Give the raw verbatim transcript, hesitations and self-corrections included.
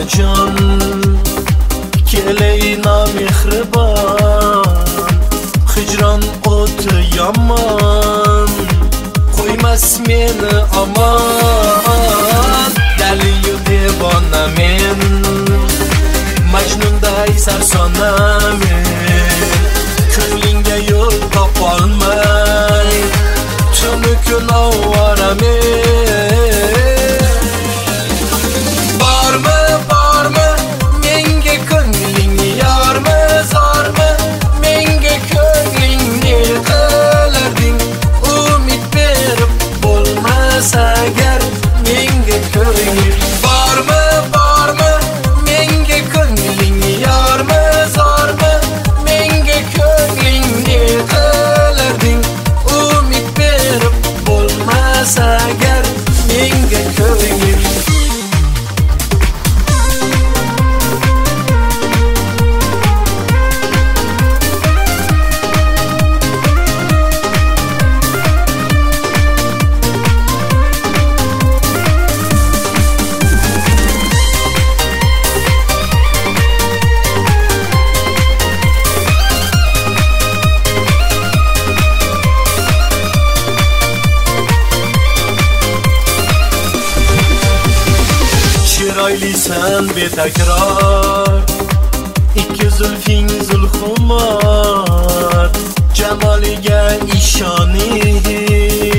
jon keleyna mehriban hicran o'ti yomon qo'ymas meni aman daliyu devona men Majnunday sarsona men ko'nglingga yo'l topolmay tunu kun ovora men bormi bormi menga ko'ngling yormi zormi menga ko'nglingni qilarding umid berib bo'lmas agar menga ko'ngling bormi bormi menga ko'ngling yormi zormi menga ko'nglingni qilarding umid berib bo'lmas agar menga ko'ngling Chiroylisan betakror ikki zulfing zulxumor jamoliga ishonib